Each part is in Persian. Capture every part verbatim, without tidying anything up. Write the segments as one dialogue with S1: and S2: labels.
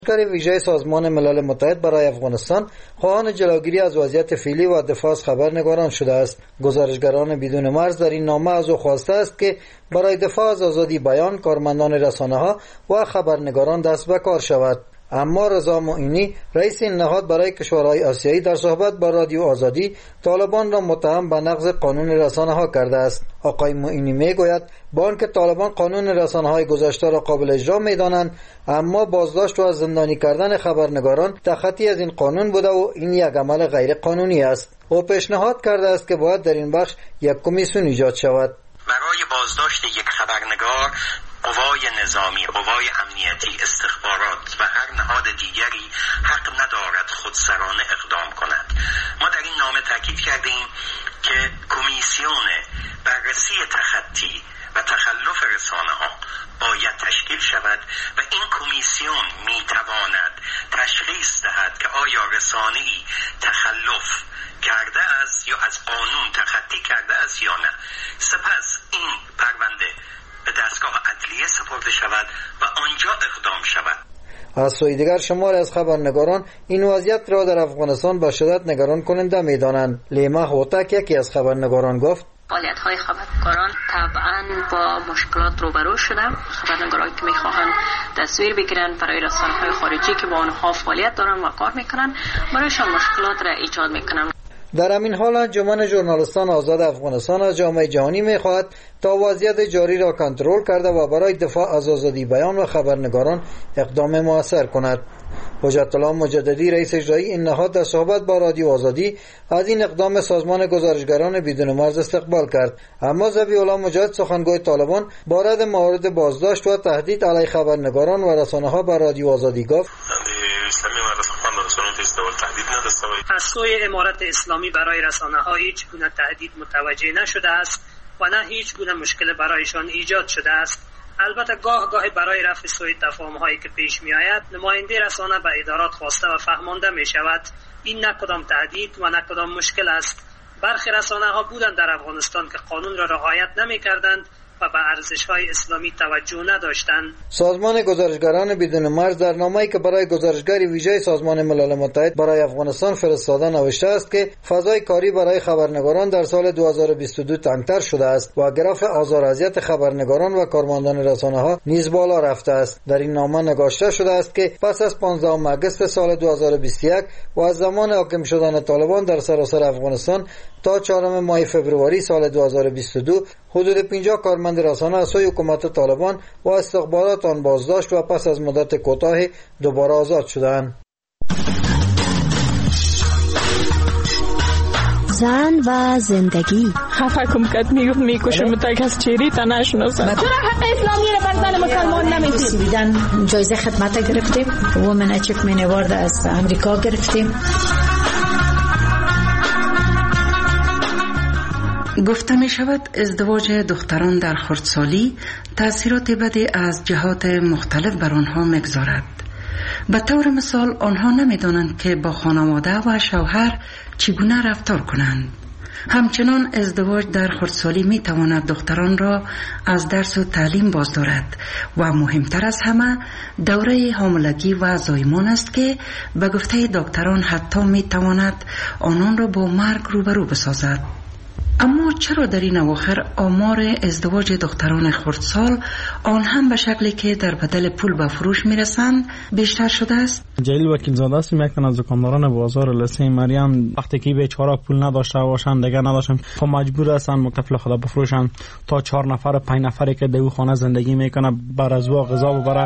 S1: کاری ویژه سازمان ملل متحد برای افغانستان خواهان جلوگیری از وضعیت فعلی و دفاع از خبرنگاران شده است. گزارشگران بدون مرز در این نامه از او خواسته است که برای دفاع از آزادی بیان کارمندان رسانه‌ها و خبرنگاران دست به کار شود. اما رضا معینی رئیس این نهاد برای کشورهای آسیایی در صحبت با رادیو آزادی طالبان را متهم به نقض قانون رسانه‌ها کرده است. آقای معینی میگوید با آنکه طالبان قانون رسانه‌های گذشته را قابل اجرا می‌دانند، اما بازداشت و زندانی کردن خبرنگاران تخطی از این قانون بوده و این یک عمل غیر قانونی است. او پیشنهاد کرده است که باید در این بخش یک کمیسیون ایجاد شود.
S2: برای بازداشت یک خبرنگار قوای نظامی، قوای امنیتی، استخبارات و هر نهاد دیگری حق ندارد خودسرانه اقدام کند. ما در این نامه تاکید کردیم که کمیسیون بررسی تخطی و تخلف رسانه ها باید تشکیل شود و این کمیسیون می تواند تشخیص دهد که آیا رسانه‌ای تخلف کرده است یا از قانون تخطی کرده است یا نه. سپس این پرونده به دستگاه عدلیه سپرده شود و آنجا اقدام شود.
S1: از سوی دیگر شماری از خبرنگاران این وضعیت را در افغانستان به شدت نگران کننده می‌دانند. لیما هوتک یکی از خبرنگاران گفت
S3: فعالیت‌های خبرنگاران طبعاً با مشکلات روبرو شدم. خبرنگارانی که می‌خواهند تصویر بگیرن برای رسانه‌های خارجی که با آنها فعالیت دارن و کار می‌کنن، برایشان مشکلات را ایجاد می‌کنن.
S1: در همین حال انجمن ژورنالیستان آزاد افغانستان از جامعه جهانی می‌خواهد تا وضعیت جاری را کنترل کرده و برای دفاع از آزادی بیان و خبرنگاران اقدام مؤثر کند. حجت الله مجددی رئیس اجرایی این نهاد در صحبت با رادیو آزادی از این اقدام سازمان گزارشگران بدون مرز استقبال کرد، اما ذبیح الله مجاهد سخنگوی طالبان بارد موارد بازداشت و تهدید علیه خبرنگاران و رسانه‌ها بر رادیو آزادی گفت
S4: از سوی امارت اسلامی برای رسانه‌ها هیچ گونه تهدید متوجه نشده است و نه هیچ گونه مشکل برایشان ایجاد شده است. البته گاه گاهی برای رفع سوء تفاهم‌هایی که پیش می‌آید نماینده رسانه به ادارات خواسته و فهمانده می‌شود این نه کدام تهدید و نه کدام مشکل است. برخی رسانه‌ها بودند در افغانستان که قانون را رعایت نمی‌کردند و به ارزش‌های اسلامی توجه نداشتند.
S1: سازمان گزارشگران بدون مرز در نامه‌ای که برای گزارشگری ویژه سازمان ملل متحد برای افغانستان فرستاده نوشته است که فضای کاری برای خبرنگاران در سال دو هزار و بیست و دو تنگتر شده است و گراف آزار و اذیت خبرنگاران و کارمندان رسانه‌ها نیز بالا رفته است. در این نامه نگاشته شده است که پس از پانزدهم آگوست سال دو هزار و بیست و یک و از زمان حاکم شدن طالبان در سراسر افغانستان تا چهارم ماه فوریه سال دو هزار و بیست و دو حدود پنجاه کارمند رسانه از سوی حکومت طالبان و استخبارات آن بازداشت و پس از مدت کوتاه دوباره آزاد شدند.
S5: زن و زندگی
S6: خفه کم کد میگفت میکشه متک از چیری تا نشناسن
S7: چرا حق اسلامی رو بر زن مسلمان نمیدید؟
S8: جایزه خدمت گرفتیم وومن اچیومنت اوارد از امریکا گرفتیم.
S9: گفته می شود ازدواج دختران در خردسالی تأثیرات بدی از جهات مختلف بر آنها میگذارد. به طور مثال آنها نمیدانند که با خانواده و شوهر چگونه رفتار کنند. همچنان ازدواج در خردسالی می تواند دختران را از درس و تعلیم باز دارد و مهمتر از همه دوره حاملگی و زایمان است که به گفته دکتران حتی می تواند آنان را با مرگ روبرو بسازد. اما چرا در این اواخر آمار ازدواج دختران خردسال آن هم به شکلی که در بدل پول به فروش میرسند بیشتر شده است؟
S10: جلیل وکیل زاده است، یک تن از دکانداران بازار لسه مریم وقتی که بیچاره پول نداشته باشند دیگه نداشتن خب مجبور هستن متفل خدا بفروشن تا چهار نفر پنج نفری که در خانه زندگی میکنه بر از او غذا ببره.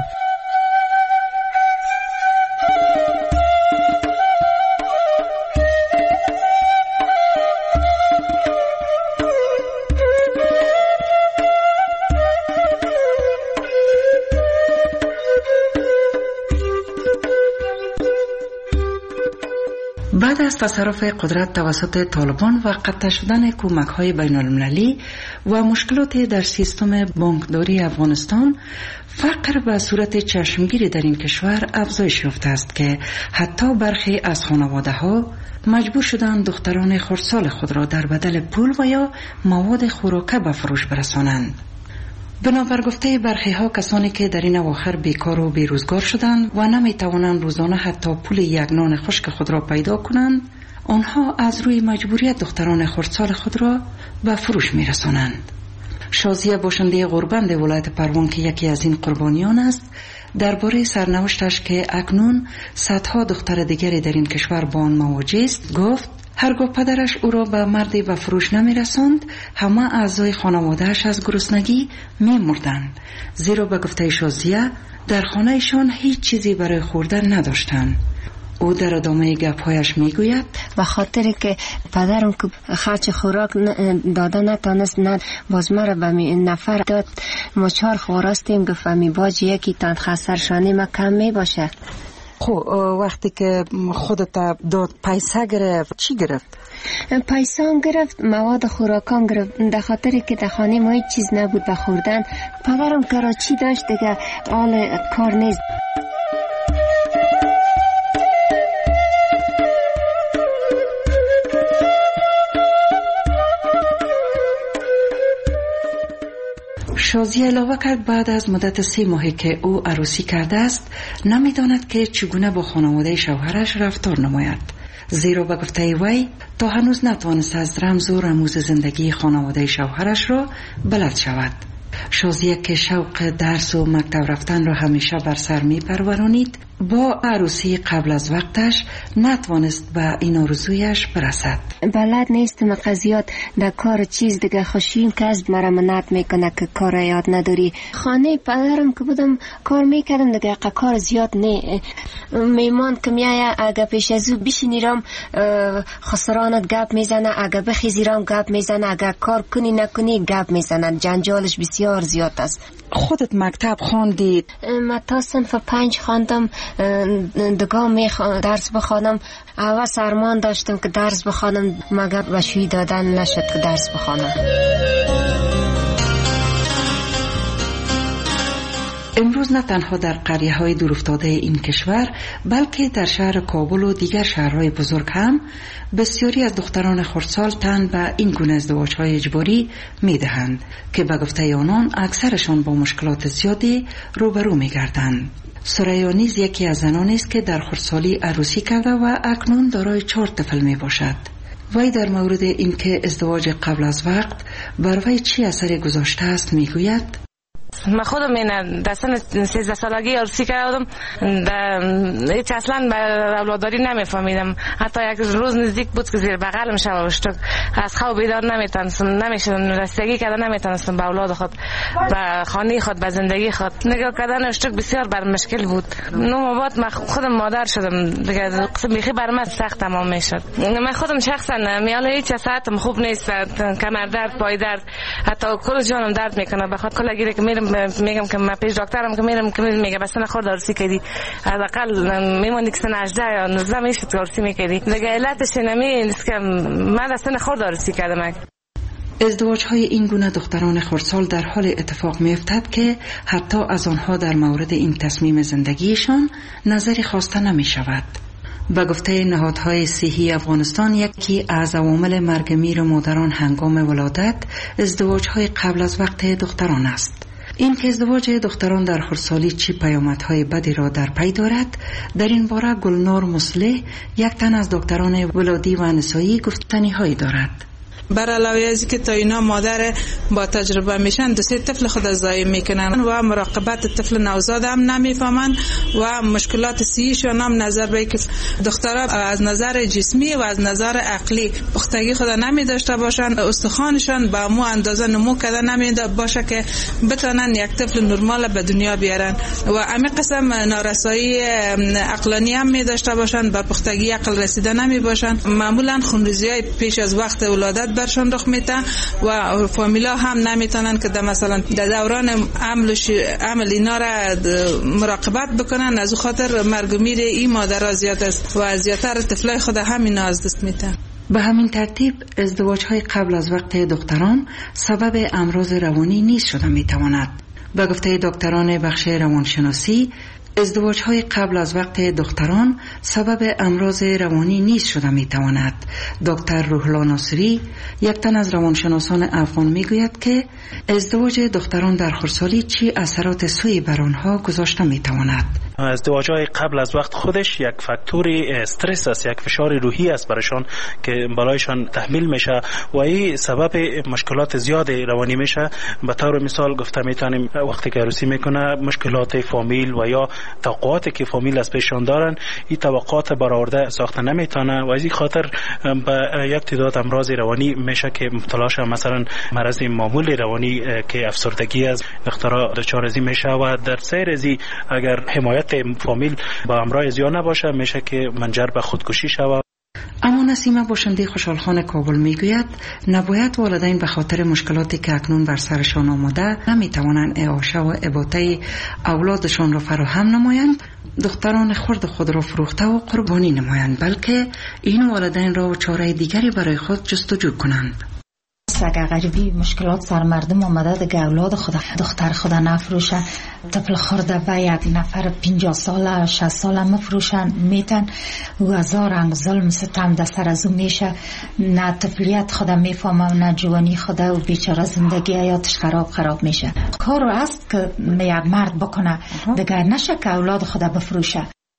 S9: بعد از تصرف قدرت توسط طالبان و قطع شدن کمک‌های بین‌المللی و مشکلات در سیستم بانکداری افغانستان، فقر به صورت چشمگیری در این کشور افزایش یافته است که حتی برخی از خانواده‌ها مجبور شدند دختران خردسال خود را در بدل پول و یا مواد خوراکه به فروش برسانند. بنابر گفته برخی ها کسانی که در این اواخر بیکار و بیروزگار شدند و نمی توانند روزانه حتی پول یک نان خشک خود را پیدا کنند، آنها از روی مجبوریت دختران خردسال خود را به فروش می رسانند. شازیه باشنده غوربند ولایت پروان که یکی از این قربانیان است، درباره سرنوشتش که اکنون صدها دختر دیگری در این کشور با آن مواجه است گفت هرگاه پدرش او را به مردی به فروش نمی رساند، همه اعضای خانوادهش از گرسنگی می مردند، زیرا به گفته شازیه در خانهشان هیچ چیزی برای خوردن نداشتند. او در ادامه گپ‌هایش میگوید
S11: به خاطر که پدرم که خرچ خوراک داده نتانست، نه باز مرا به نفر داد، ما چهار خوراستیم، گفت می باج یکی تان خسرشانی ما کم می باشه.
S9: خب وقتی که خودت داد پیسه گرفت چی گرفت؟
S11: پیسه هم گرفت، مواد خوراکام گرفت، در خاطر که در خانه ما هیچ چیز نبود به خوردن. پدرم کراچی داشت دیگه، حال کار نیست.
S9: شازیه علاوه کرد بعد از مدت سه ماهی که او عروسی کرده است نمیداند که چگونه با خانواده شوهرش رفتار نماید، زیرا به گفته وی تا هنوز نتوانست از رمز و رموز زندگی خانواده شوهرش را بلد شود. شازیه که شوق درس و مکتب رفتن را همیشه بر سر می پرورانید، با عروسی قبل از وقتش نتوانست به این آرزویش برسد.
S11: بلد نیستم قضیات در کار چیز دیگه، خوشیم که از مرا منعت میکنه که کار یاد نداری. خانه پدرم که بودم کار میکردم دیگه، کار زیاد نه. میمان که میایه اگه پیش از او بشینیرم خسرانت گپ میزنه، اگه بخیزیرم گپ میزنه، اگه کار کنی نکنی گپ میزنه، جنجالش بسیار زیاد است.
S9: خودت مکتب خواندید؟
S11: من تا صنف پنج خواندم، دگاه می درس بخوانم. اول سرمان داشتم که درس بخوانم، مگر بشوی دادن نشد که درس بخوانم.
S9: امروز نه تنها در قریه های دورافتاده این کشور، بلکه در شهر کابل و دیگر شهرهای بزرگ هم بسیاری از دختران خردسال تن به این گونه ازدواج های اجباری می دهند که به گفته آنان اکثرشان با مشکلات زیادی روبرو می گردند. سریا نیز یکی از زنانی است که در خردسالی عروسی کرده و اکنون دارای چهار طفل می باشد. وی در مورد اینکه ازدواج قبل از وقت بر وی چی اثری گذاشته است می گوید:
S12: من خودم این در سن سیزده سالگی عروسی کردم، هیچ اصلا به اولاداری نمیفهمیدم. حتی یک روز نزدیک بود که زیر بغلم شب اشتک از خواب بیدار نمیتونستم، نمیشدم رسیدگی کردن نمیتونستم به اولاد خود، به خانه خود، به زندگی خود. نگاه کردن اشتک بسیار بر مشکل بود. نو بعد من خودم مادر شدم دیگه، قسم بیخی بر من سخت تمام میشد. من خودم شخصا میال هیچ ساعتم خوب نیست، کمر درد، پای درد، حتی کل جانم درد میکنه. بخاطر کلا گیره که میرم میگم که من پیش دکترم که میرم که میگه بس نه خورد عروسی کردی، از اقل میمونی که سن هجده یا نوزده میشد که عروسی میکردی دیگه. علتش نمی نیست که من از سن خورد عروسی کردم.
S9: ازدواج های این گونه دختران خردسال در حال اتفاق میافتد که حتی از آنها در مورد این تصمیم زندگیشان نظری خواسته نمی شود. به گفته نهادهای صحی افغانستان، یکی از عوامل مرگ میر مادران هنگام ولادت ازدواج های قبل از وقت دختران است. این که ازدواج دختران در خردسالی چی پیامدهای بدی را در پی دارد، در این باره گلنار مصلح، یک تن از دکتران ولادی و نسایی، گفتنی هایی دارد.
S13: بر علاوه از که تا اینا مادر با تجربه میشن، دو سه طفل خود ضایع میکنن و مراقبت طفل نوزاد هم نمیفهمن و مشکلات صحیشون هم نظر به که دخترها از نظر جسمی و از نظر عقلی پختگی خود نمی داشته باشن، استخوانشان با مو اندازه نمو کرده نمی باشه که بتونن یک طفل نرمال به دنیا بیارن و همین قسم نارسایی عقلانی هم می داشته باشن، به پختگی عقل رسیده نمی باشن. معمولا خونریزی پیش از وقت ولادت برشان رخ میده و فامیلا هم نمیتونن که مثلا در دوران عمل عمل اینا را مراقبت بکنن. از خاطر مرگ میر این مادرها زیاد است و زیادتر طفلای خود همینا از دست میدن.
S9: به همین ترتیب ازدواج های قبل از وقت دختران سبب امراض روانی نیز شده میتواند. به گفته دکتران بخش روانشناسی، ازدواج های قبل از وقت دختران سبب امراض روانی نیز شده می تواند. دکتر روح‌الله ناصری، یک تن از روانشناسان افغان، می گوید که ازدواج دختران در خردسالی چی اثرات سوی بر آنها گذاشته می تواند.
S14: ازدواج های قبل از وقت خودش یک فاکتور استرس است، یک فشار روحی است برایشان که بالایشان تحمیل میشه و این سبب مشکلات زیاد روانی میشه. به طور مثال گفته میتونیم وقتی که عروسی میکنه مشکلات فامیل و یا توقعاتی که فامیل از پیشان دارن، این توقعات برآورده ساخته نمیتونه و از این خاطر به یک تعداد امراض روانی میشه که مبتلا شه. مثلا مرض معمول روانی که افسردگی است، دخترها دچار از این میشه و در سیر از اگر حمایت فامیل با امراض زیاد نباشه میشه که منجر به خودکشی شود.
S9: اما نسیمه باشنده خوشحالخان کابل میگوید نباید والدین به خاطر مشکلاتی که اکنون بر سرشان آمده نمیتوانند اعاشه و اباطه اولادشان را فراهم نمایند، دختران خرد خود را فروخته و قربانی نمایند، بلکه این والدین را و چاره دیگری برای خود جستجو کنند.
S8: اگر غریبی مشکلات سر مردم آمده دیگه اولاد خود دختر خود نفروشه، طفل خورده به یک نفر پنجاه ساله شصت ساله مفروشن میتن و هزار رنگ ظلم ستم در سر از اون میشه، نه طفلیت خود میفهمه و نه جوانی خود و بیچاره زندگی حیاتش خراب خراب میشه. کار است که یک مرد بکنه دیگه، نشه که اولاد خود بفروشه.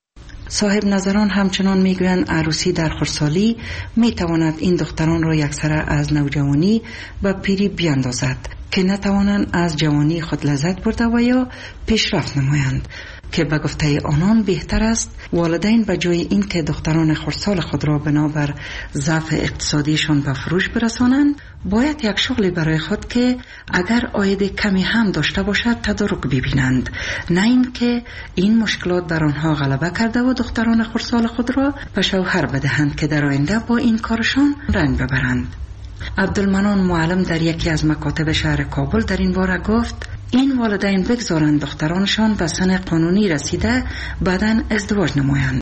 S9: صاحب نظران همچنان میگویند عروسی در خردسالی میتواند این دختران را یکسره از نوجوانی و پیری بیاندازد که نتوانند از جوانی خود لذت برده و یا پیشرفت نمایند، که به گفته آنان بهتر است والدین به جای این که دختران خردسال خود را بنابر ضعف اقتصادیشان به فروش برسانند، باید یک شغلی برای خود که اگر عاید کمی هم داشته باشد تدارک ببینند، نه این که این مشکلات بر آنها غلبه کرده و دختران خردسال خود را به شوهر بدهند که در آینده با این کارشان رنج ببرند. عبدالمنان معلم در یکی از مکاتب شهر کابل در این باره گفت این والدین بگذارند دخترانشان به سن قانونی رسیده بعداً ازدواج نمایند.